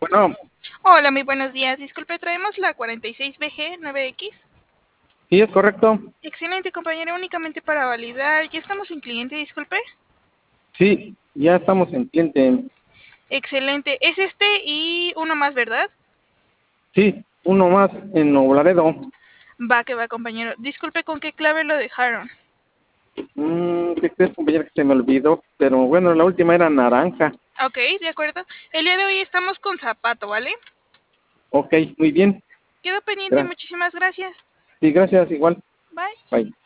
Bueno, Hola, muy buenos días. Disculpe, traemos la 46BG9X. sí, es correcto. Excelente, compañero, únicamente para validar. Ya estamos en cliente, disculpe. Sí, ya estamos en cliente. Excelente. Es este y uno más, ¿verdad? Sí, uno más en Noblaredo. Va que va, compañero. Disculpe, ¿con qué clave lo dejaron? ¿Qué crees, compañero, que se me olvidó? Pero bueno, la última era naranja. Ok, de acuerdo. El día de hoy estamos con zapato, ¿vale? Ok, muy bien. Quedo pendiente, Gracias. muchísimas gracias. Sí, gracias, igual. Bye. Bye.